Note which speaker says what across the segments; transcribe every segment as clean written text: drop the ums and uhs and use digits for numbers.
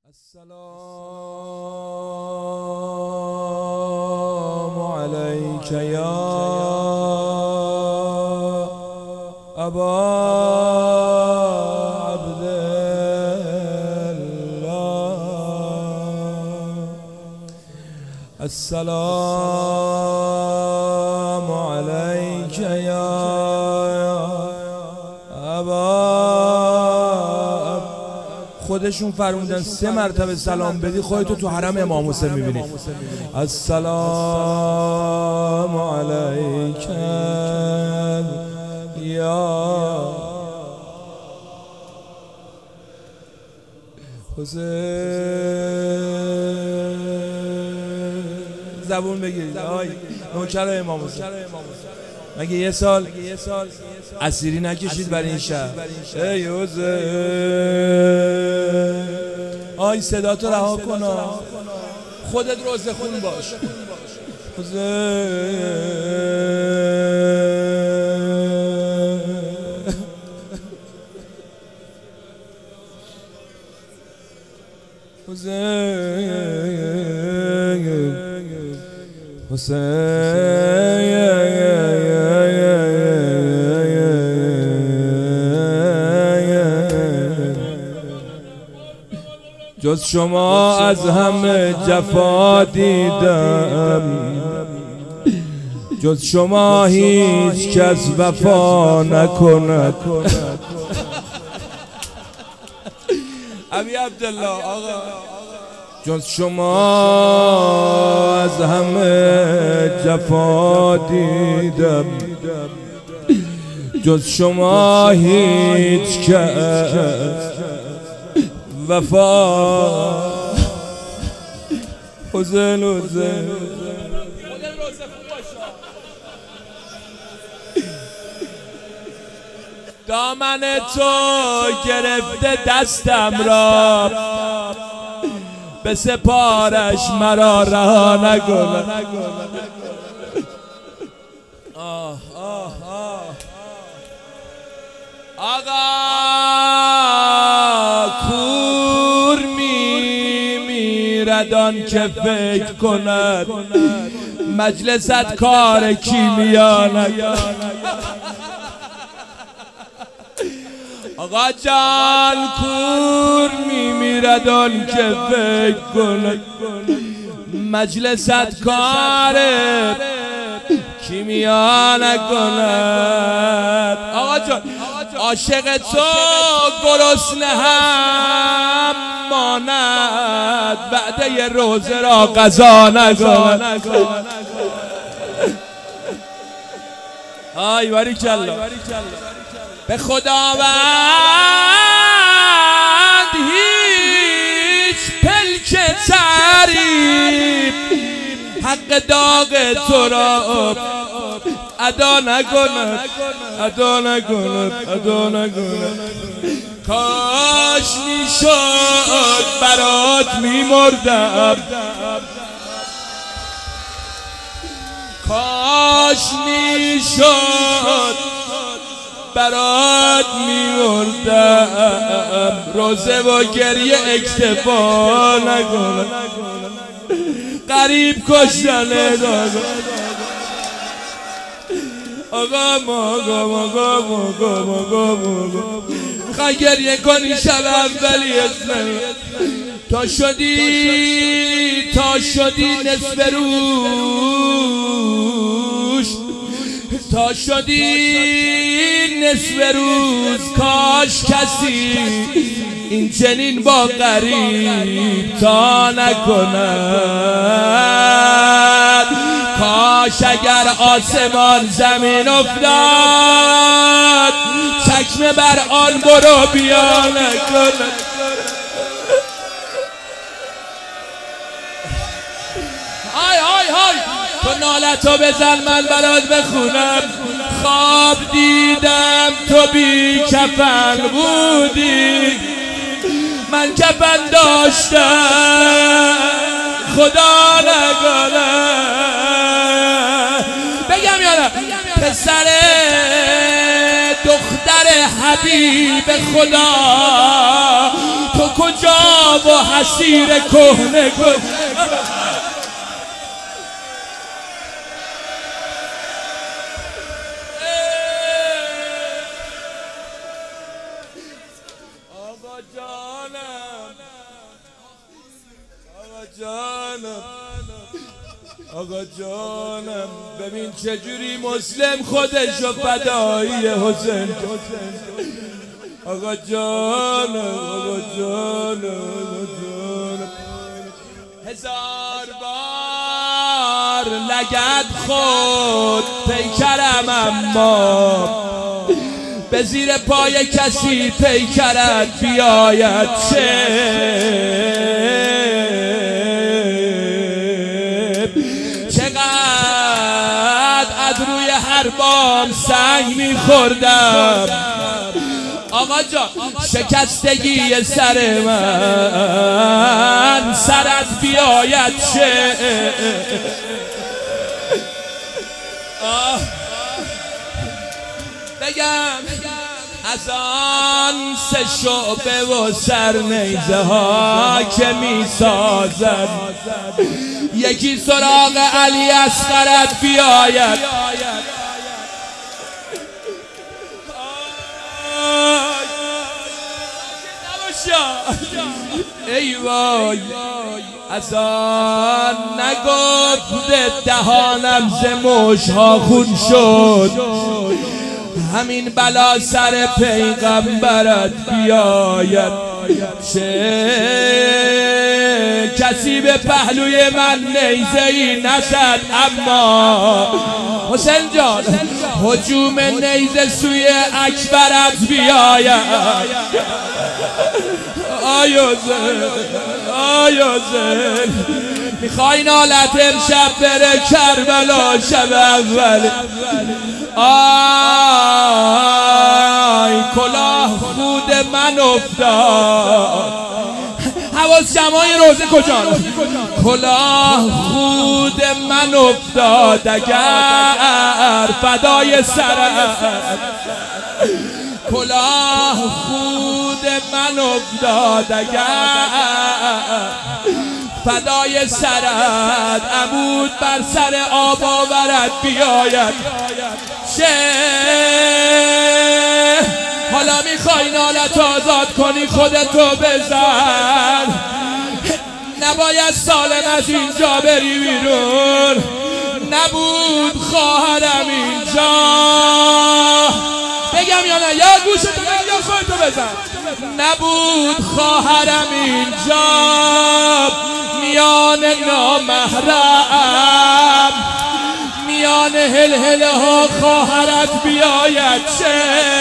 Speaker 1: السلام عليك يا أبا عبد الله. السلام عليك يا أبا. خودشون فرمودن 3 مرتبه سلام بدی خودتو تو حرم امام حسین میبینی. السلام علیک یا حسین. زبون بگیرید آی نوکر امام حسین. مگه یه سال اسیری نکشید برای این شهر؟ ای حسین آی صدا تو رها کن، خودت روزه خون باش. حسین جز شما از همه جفا دیدم، جز شما هیچ کس وفا نکند. ابی عبدالله آقا. جز شما از همه جفا دیدم، جز شما هیچ کس وفا. حسین دامن تو گرفته دستم را، به سپارش مرا رها نکن. آقا کور میرد آن که فکر کند، مجلست کار کیمیا نکند. آقا جان کور میرد آن که فکر کند، مجلست کار کیمیا نکند. آقا جان عاشق تو گرسنه هم ماند، وعده روزه را قضا نکند. آی باریکالله. به خداوند هیچ پلک تعریف حق داغ تو را ادا نکند، ادا نکند، ادا نکند. کاش میشد برات میمردم، کاش میشد برات میمردم. روزه و گریه اکتفا نکنم، غریب کشتن دادا. آقا موگا میخوای گریه کنی شب اولی اسمی. تا شدی نصف روز، تا شدی نصف روز. کاش کسی این چنین با غریب تا نکند. کاش اگر آسمان زمین افتاد، چکمه بر آن برو بیا نکند. های های های تو نالتو بزن من برات بخونم. خواب دیدم تو بی کفن بودی، من کفن داشتم خدا نکنه. بگم یا نه؟ پسر دختر حبیب خدا تو کجا و حسیر کهنه گل آقا جانم آقا جانم ببین چجوری مسلم خودشو فدایی حسین آقا جانم هزار بار لگد خود پیکرم اما به زیر پای کسی پیکرت بیاید چقدر از روی هر بام سنگ میخوردم آقا جان شکستگی سر من سرت بیاید بگم از آن سه شعبه و سرنیزه ها که میسازد یکی سراغ علی اصغرت بیاید ای وای از آن نگفت دهانم ز مشها خون شد همین بلا سر پیغمبرت بیاید چه کسی به پهلوی من نیزه‌ای نزد اما حسین جان هجوم نیزه سوی اکبرت بیاید آیوزن میخوای نالت امشب بره کربلا شب اول آی کلاه خود من افتاد حواس جمعای روزه کجا کلاه خود من افتاد اگر فدای سرت کلاه خود من افتاد اگر فدای سرت عمود بر سر آب آورد بیاید حالا میخوای نالت آزاد کنی خودتو بزن نباید سالم از اینجا بری بیرون نبود خواهرم اینجا بگم یا نه یا گوشتو بگم یا خودتو بزن نبود خواهرم اینجا میان نامحرم میان هلهله ها خواهرت بیاید چه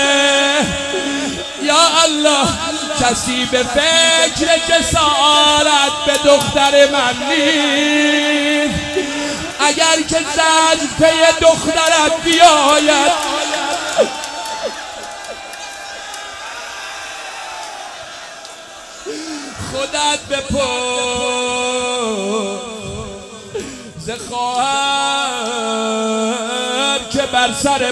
Speaker 1: یا الله کسی به فکر جسارت به دختر من نیست اگر که زجر پی دخترت بیاید خودت بپرس ز خواهر که بر سر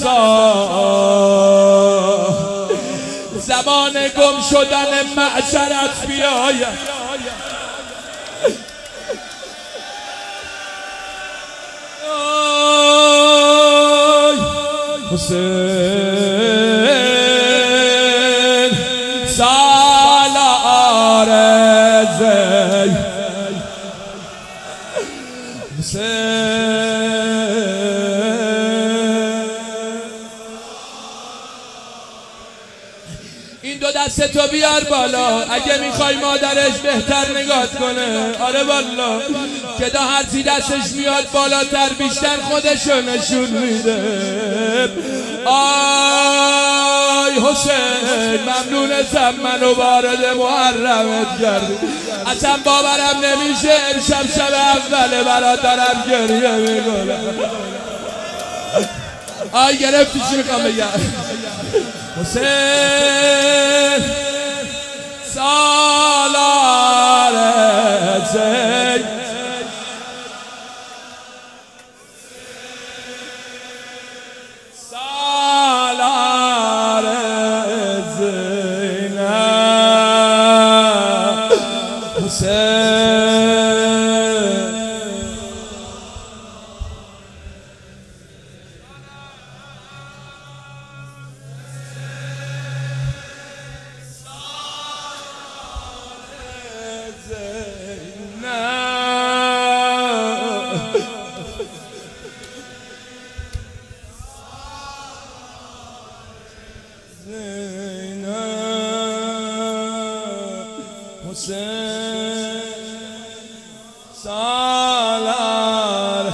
Speaker 1: بازار زمان گم شدن معشرت بیاید حسین سالار زی این دو دستتو بیار بالا اگه میخوای مادرش بهتر نگاه کنه آره والا که دا هرچی دستش میاد بالاتر بیشتر خودشو نشون میده آی حسین ممنونتم منو وارد محرمت کردی اصلا باورم نمیشه امشب شب اوله برادرم گریه میکنه آی گرفتی چی میخوام بگم حسین سالار زین سالار زینب حسین سالار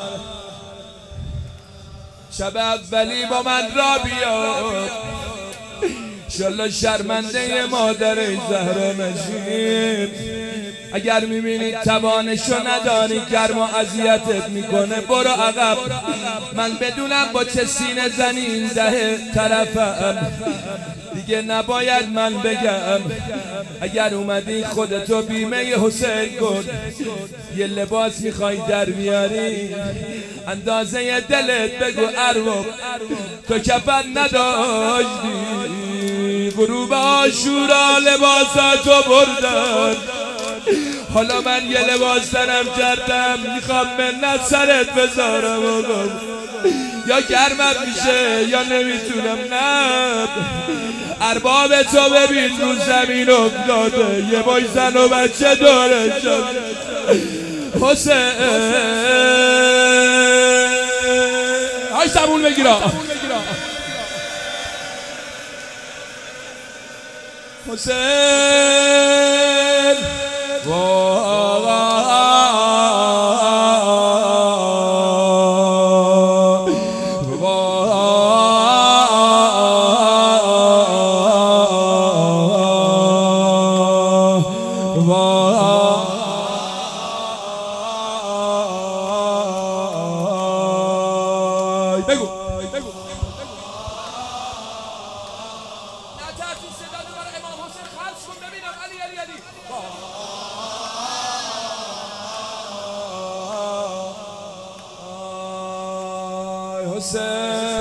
Speaker 1: شب اولی با من را بیاد انشالله شرمنده مادر زهرا نشیم. اگر میبینید توانشو نداری گرم و اذیتت میکنه برو عقب. من بدونم با چه سینه زنی این ده طرفم دیگه نباید من بگم. اگر اومدی خودتو بیمه حسین کن. یه لباس میخوای در بیاری اندازه دلت بگو ارباب تو کفن نداشتی. غروب عاشورا لباساتو بردن حالا من یه لباس تنم کردم میخوام منت سرت بذارم آقا. یا گرمت میشه یا نمیتونم. نه ارباب تو ببین رو زمین افتاده یه بای زن و بچه داره شد. حسین های زبون بگیرا حسین بگو نترسید صدا رو برای امام حسین خلص کن ببینم. علی علی علی حسین